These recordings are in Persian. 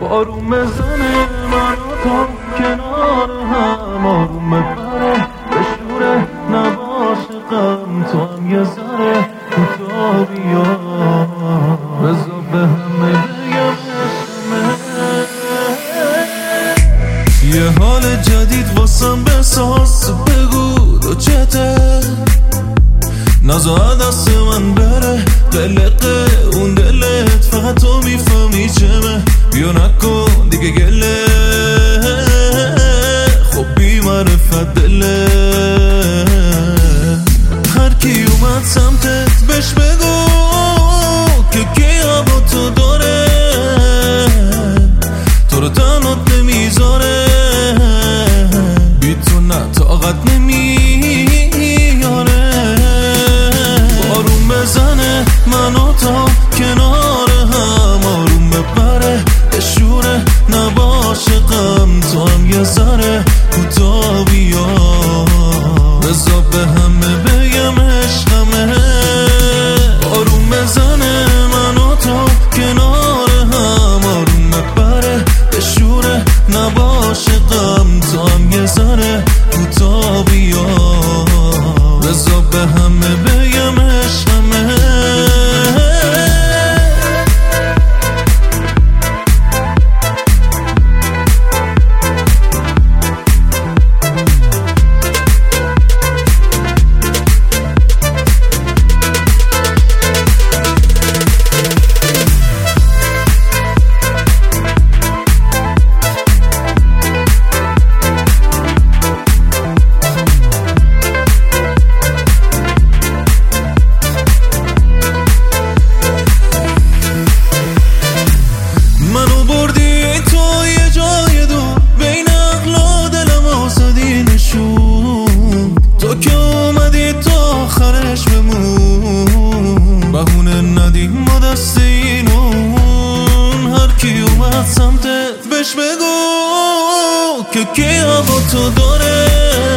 آروم بزنه من و تو کنار هم، آروم ببره بشوره نباشه غم، تو هم یه ذره کوتاه بیا بذار به همه بگم یه حال جدید واسم بساز، بگو تو چته نزا دست من بره قلقه اون دلت، فقط تو میفهمی چمه، بیا نکن دیگه گله خب بی معرفت دله، هر کی اومد سمتت بهش بگو که کی با تو داره، تو رو تنات نمیذاره، بی تو نه طاقت نمیاره، آروم بزنه من و تو کنار هم، آروم ببره بشوره نباشه غم، تو هم یه ذره کوتاه بیا بذار به همه بگم عشقمه، آروم بزنه من و تو کنار هم، آروم ببره بشوره نباشه غم، تو هم یه ذره کوتاه بیا بذار به همه بگم عشقمه. بهونه ندیم ما دست اینون، هر کی اومد سمتت بهش بگو که کی با تو داره،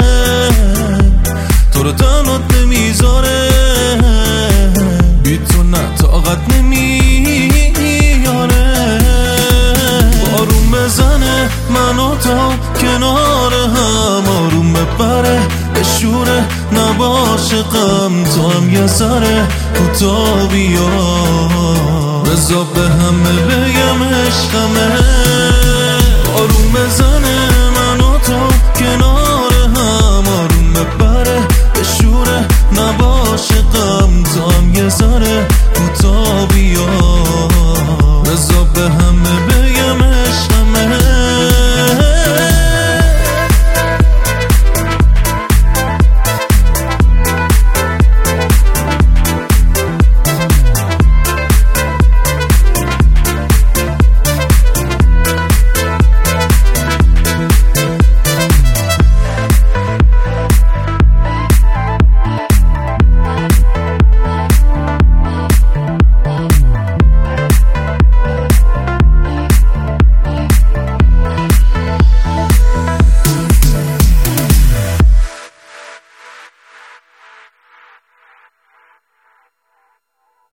تو رو تنات نمیذاره، بی تو نه طاقت نمیاره، آروم بزنه من و تو کنار هم، آروم ببره بشوره نباشه غم، تو هم یه ذره کوتاه بیا بذار به همه بگم عشقمه، آروم بزنه